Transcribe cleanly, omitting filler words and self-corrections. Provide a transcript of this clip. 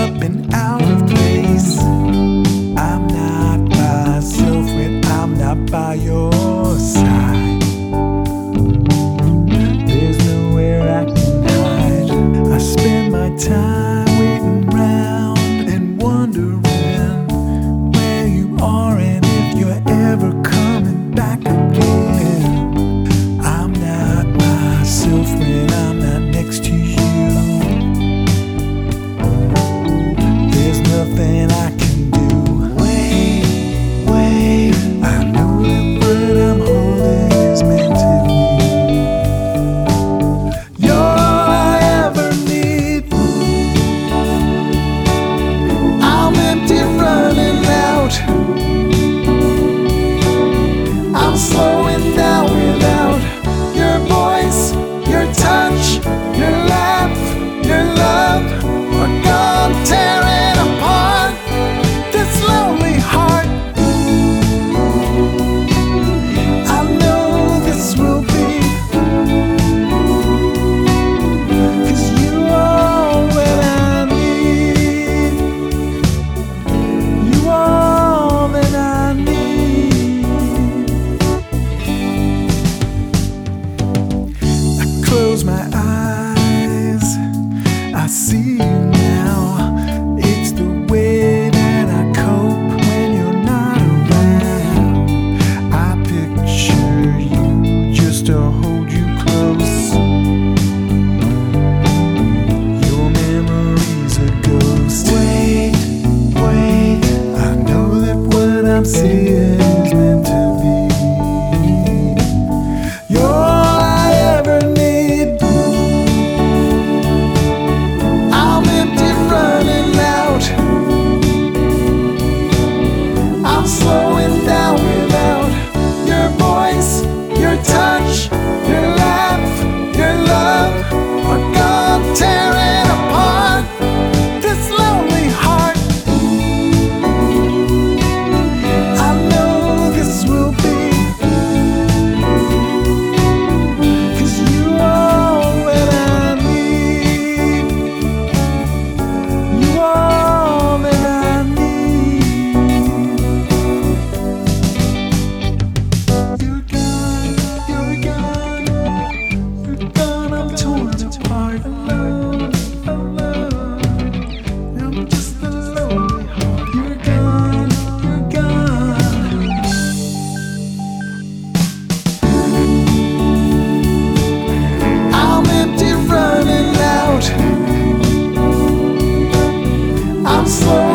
been out of place. I'm not myself when I'm not by your side. There's nowhere I can hide. I spend my time waiting round and wondering where you are and if you're ever coming back again. I'm not myself when I'm not next to you. There's nothing I can do. Wait, I know that what I'm holding is meant to be. You're all I ever need. I'm empty, running out. I'm slowing down without your voice, your touch, your laugh, your love are gone, tearing apart this lonely heart. I know this will be, 'cause you are all that I need. You are all that I need. I close my eyes, I see you now. It's the way that I cope when you're not around. I picture you just to hold you close. Your memory's a ghost. Wait, I know that what I'm seeing is meant to be. You're all I ever need. I'm empty, running out. I'm slowing down without your voice, your touch, your laugh, your love are gone, tearing apart this lonely heart. I know this will be, 'cause you are all that I need. You are all that I need. You're gone, you're gone, you're gone. I'm torn apart, alone. I'm just a lonely heart. You're gone, you're gone. I'm empty, running out. I'm slow.